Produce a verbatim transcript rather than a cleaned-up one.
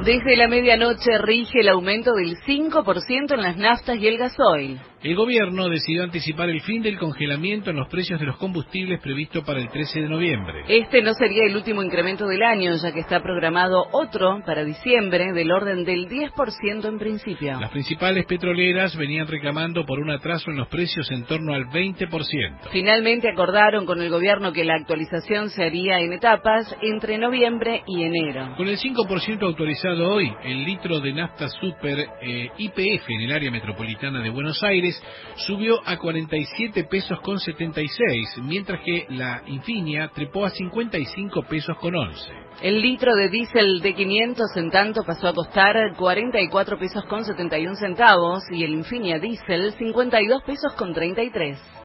Desde la medianoche rige el aumento del cinco por ciento en las naftas y el gasoil. El gobierno decidió anticipar el fin del congelamiento en los precios de los combustibles previsto para el trece de noviembre. Este no sería el último incremento del año, ya que está programado otro para diciembre del orden del diez por ciento en principio. Las principales petroleras venían reclamando por un atraso en los precios en torno al veinte por ciento. Finalmente acordaron con el gobierno que la actualización se haría en etapas entre noviembre y enero. Con el cinco por ciento autorizado hoy, el litro de nafta super eh, Y P F en el área metropolitana de Buenos Aires subió a cuarenta y siete pesos con setenta y seis, mientras que la Infinia trepó a cincuenta y cinco pesos con once. El litro de diésel de quinientos en tanto pasó a costar cuarenta y cuatro pesos con setenta y un centavos y el Infinia Diesel cincuenta y dos pesos con treinta y tres.